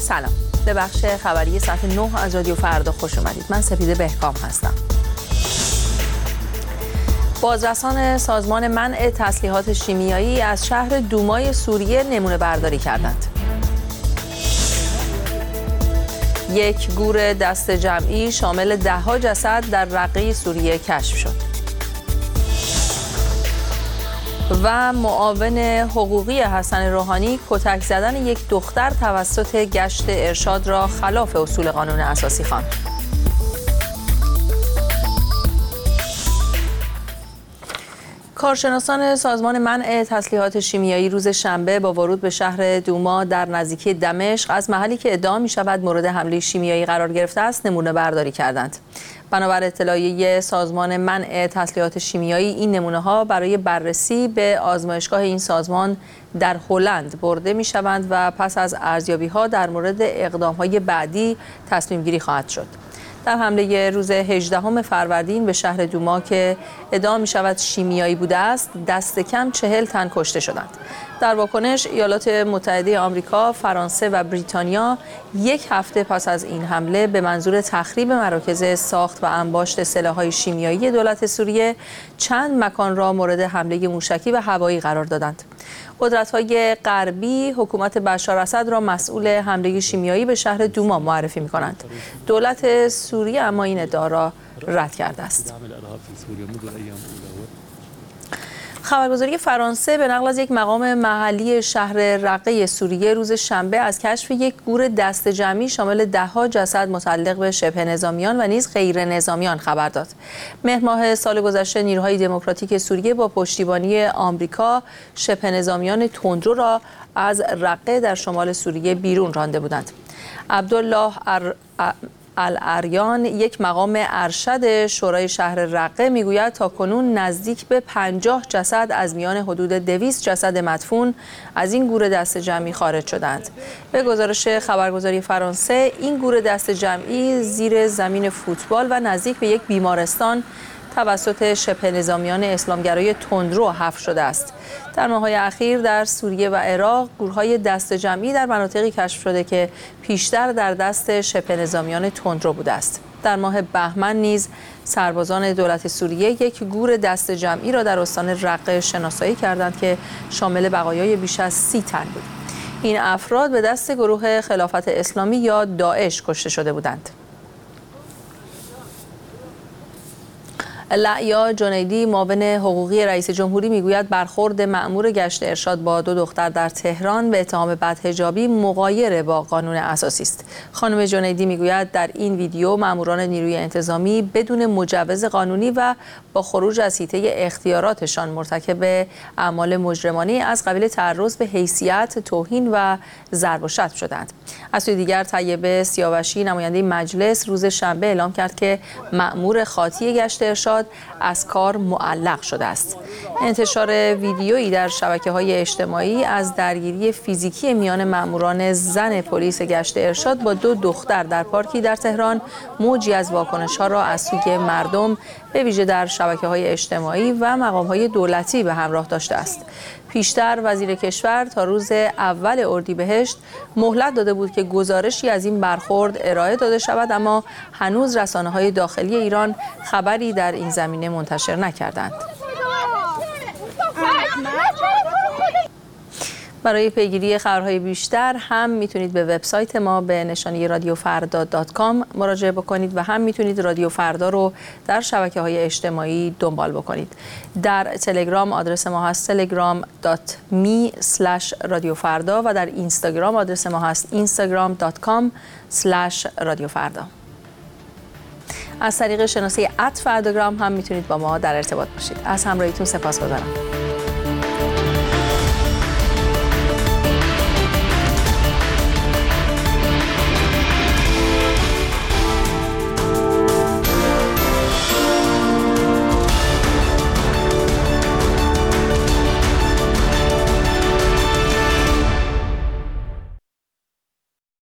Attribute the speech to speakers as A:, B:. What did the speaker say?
A: سلام، به بخش خبری ساعت 9 از رادیو فردا خوش اومدید. من سپیده بهکام هستم. بازرسان سازمان منع تسلیحات شیمیایی از شهر دومای سوریه نمونه برداری کردند. یک گور دست جمعی شامل 10 جسد در رقه سوریه کشف شد. و معاون حقوقی حسن روحانی کتک زدن یک دختر توسط گشت ارشاد را خلاف اصول قانون اساسی خواند. کارشناسان سازمان منع تسلیحات شیمیایی روز شنبه با ورود به شهر دوما در نزدیکی دمشق از محلی که ادعا می‌شود مورد حمله شیمیایی قرار گرفته است نمونه برداری کردند. بنابر اطلاعیه سازمان منع تسلیحات شیمیایی، این نمونه‌ها برای بررسی به آزمایشگاه این سازمان در هلند برده می‌شوند و پس از ارزیابی‌ها در مورد اقدام‌های بعدی تصمیم گیری خواهد شد. در حمله روز 18 فروردین به شهر دوما که ادعا می شود شیمیایی بوده است، دست کم 40 تن کشته شدند. در واکنش ایالات متحده آمریکا، فرانسه و بریتانیا یک هفته پس از این حمله به منظور تخریب مراکز ساخت و انباشت سلاح‌های شیمیایی دولت سوریه چند مکان را مورد حمله موشکی و هوایی قرار دادند. قدرت‌های غربی حکومت بشار اسد را مسئول حمله شیمیایی به شهر دوما معرفی می‌کنند. دولت سوریه اما این ادعا را رد کرده است. خبرگزاری فرانسه به نقل از یک مقام محلی شهر رقه سوریه روز شنبه از کشف یک گور دست جمعی شامل 10 جسد متعلق به شبه نظامیان و نیز غیر نظامیان خبر داد. مهر ماه سال گذشته نیروهای دموکراتیک سوریه با پشتیبانی آمریکا شبه نظامیان تندرو را از رقه در شمال سوریه بیرون رانده بودند. عبدالله الاریان، یک مقام ارشد شورای شهر رقه، میگوید تاکنون نزدیک به 50 جسد از میان حدود 200 جسد مدفون از این گور دست جمعی خارج شدند. به گزارش خبرگزاری فرانسه، این گور دست جمعی زیر زمین فوتبال و نزدیک به یک بیمارستان توسط شبه نظامیان اسلامگرای تندرو حفر شده است. در ماه‌های اخیر در سوریه و عراق گورهای دست جمعی در مناطقی کشف شده که پیشتر در دست شبه نظامیان تندرو بوده است. در ماه بهمن نیز سربازان دولت سوریه یک گور دست جمعی را در استان رقه شناسایی کردند که شامل بقایای بیش از 30 تن بود. این افراد به دست گروه خلافت اسلامی یا داعش کشته شده بودند. لعیا جنیدی، معاون حقوقی رئیس جمهوری، میگوید برخورد مأمور گشت ارشاد با 2 دختر در تهران به اتهام بدحجابی مغایر با قانون اساسی است. خانم جنیدی میگوید در این ویدیو مأموران نیروی انتظامی بدون مجوز قانونی و با خروج از حیطه اختیاراتشان مرتکب اعمال مجرمانه از قبیل تعرض به حیثیت، توهین و ضرب و شتم شدند. از سوی دیگر طیبه سیاوشی، نماینده مجلس، روز شنبه اعلام کرد که مأمور خاطی گشت ارشاد از کار معلق شده است. انتشار ویدیویی در شبکه‌های اجتماعی از درگیری فیزیکی میان مأموران زن پلیس گشت ارشاد با 2 دختر در پارکی در تهران موجی از واکنش‌ها را از سوی مردم به ویژه در شبکه‌های اجتماعی و مقام‌های دولتی به همراه داشته است. پیشتر وزیر کشور تا روز اول اردیبهشت مهلت داده بود که گزارشی از این برخورد ارائه داده شود، اما هنوز رسانه‌های داخلی ایران خبری در این زمینه منتشر نکردند. برای پیگیری خبرهای بیشتر هم میتونید به وبسایت ما به نشانی radiofrda.com مراجعه بکنید و هم میتونید رادیو فردا رو در شبکه‌های اجتماعی دنبال بکنید. در تلگرام آدرس ما هست telegram.me/radiofrda و در اینستاگرام آدرس ما هست instagram.com/radiofrda. از طریق شناسه @فرداگرام هم میتونید با ما در ارتباط باشید. از همراهیتون سپاسگزارم.